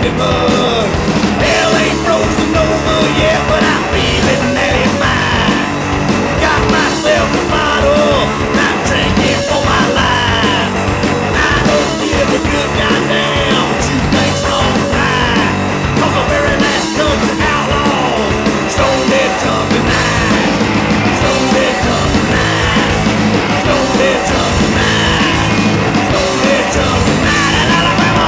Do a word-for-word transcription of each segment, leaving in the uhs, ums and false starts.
dirty mud. Hell ain't frozen over yet, but I'm feeling that it's mine. Got myself a bottle, and I'm drinking for my life. I don't give a good goddamn what you think's wrong or right, 'cause the very last country outlaw, stone dead drunk tonight. Stone dead drunk tonight. Stone dead drunk tonight. Stone dead drunk tonight in Alabama.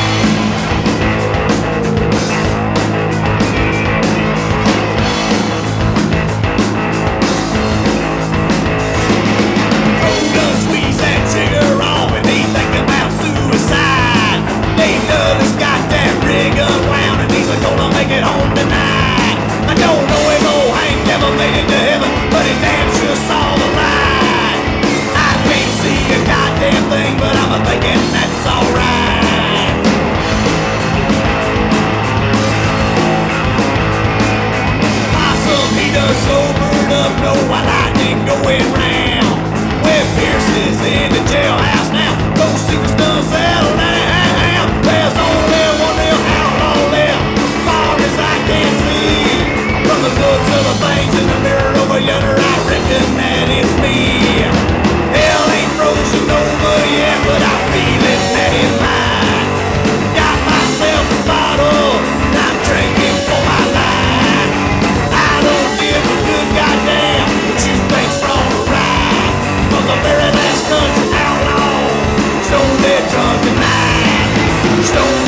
Gonna squeeze that trigger off and they thinking about suicide. They Douglas got that rig unwound and he's gonna make it home tonight. I don't know if old Hank never made it to heaven, but he damn sure saw the light. I can't see a goddamn thing, but I'm a thinking that's alright. Possum, he done sobered up, know why lightning going round. Where Pierce is in the jailhouse now, those secrets done settled down. There's only one real outlaw left, as far as I can see. From the looks of the things in the mirror over yonder, I reckon that it's me. Hell ain't frozen over yet, but I'm feeling that it's mine. Got myself a bottle, and I'm drinking for my life. I don't give a good goddamn what you think's wrong or right, 'cause the very last country outlaw, stone dead drunk tonight. Stone